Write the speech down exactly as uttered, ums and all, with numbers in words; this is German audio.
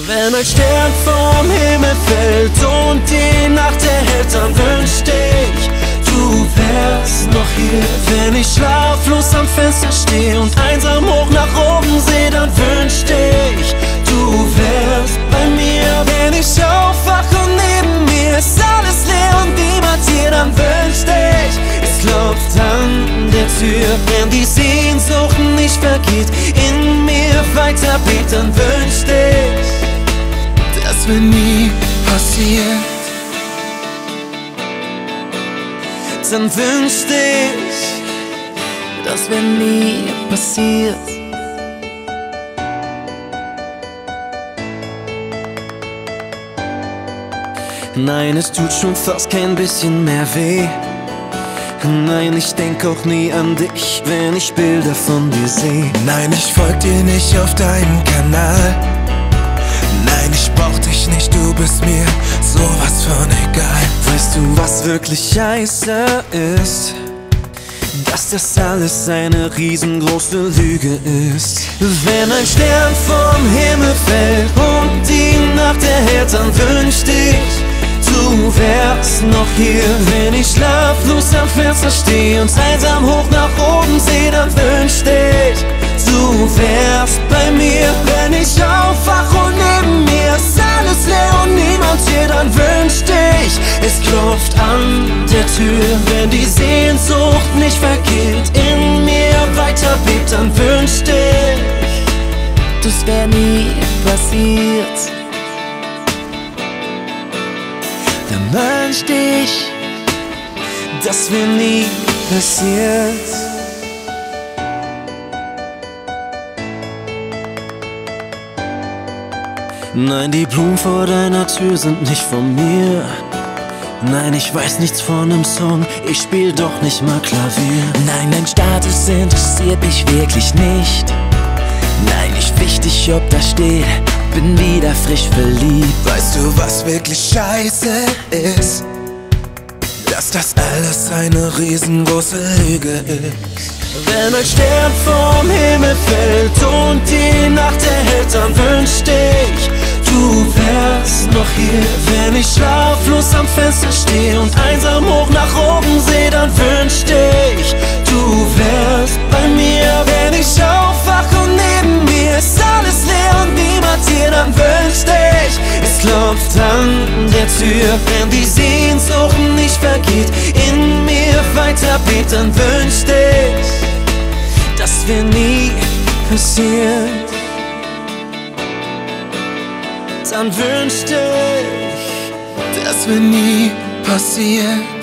Wenn ein Stern vom Himmel fällt und die Nacht erhellt, dann wünschte ich, du wärst noch hier. Wenn ich schlaflos am Fenster stehe und einsam hoch nach oben sehe, dann wünschte ich, du wärst bei mir. Wenn ich aufwache und neben mir ist alles leer und niemand hier, dann wünschte ich, es klopft an der Tür. Wenn die Sehnsucht nicht vergeht, in mir weiter bebt, dann wünschte ich, das wär nie passiert. Dann wünschte ich, das wär nie passiert. Nein, es tut schon fast kein bisschen mehr weh. Nein, ich denk auch nie an dich, wenn ich Bilder von dir sehe. Nein, ich folg dir nicht auf deinem Kanal. Nein, ich brauch dich nicht, du bist mir sowas von egal. Weißt du, was wirklich scheiße ist? Dass das alles eine riesengroße Lüge ist. Wenn ein Stern vom Himmel fällt und die Nacht erhellt, dann wünschte ich, du wärst noch hier. Wenn ich schlaflos am Fenster stehe und einsam hoch nach oben sehe, dann wünschte ich, du wärst bei mir. Wenn ich aufwache und neben mir ist alles leer und niemand hier, dann wünschte ich, es klopft an der Tür. Wenn die Sehnsucht nicht vergeht, in mir weiter bebt, dann wünschte ich, das wär nie passiert. Dann wünschte ich, das wär nie passiert. Nein, die Blumen vor deiner Tür sind nicht von mir. Nein, ich weiß nichts von nem Song, ich spiel doch nicht mal Klavier. Nein, dein Status interessiert mich wirklich nicht. Nein, nicht wichtig, ob da steht, bin wieder frisch verliebt. Weißt du, was wirklich scheiße ist? Dass das alles eine riesengroße Lüge ist. Wenn ein Stern vom Himmel fällt und die Nacht erhellt, dann wünschte ich, du wärst noch hier. Wenn ich schlaflos am Fenster stehe und einsam hoch nach oben sehe, dann wünschte ich, du wärst bei mir. Wenn ich aufwache und neben mir ist alles leer und niemand hier, dann wünschte ich, es klopft an der Tür. Wenn die Sehnsucht nicht vergeht, in mir weiter bebt, dann wünschte ich, das wär nie passiert. Dann wünschte ich, das wär nie passiert.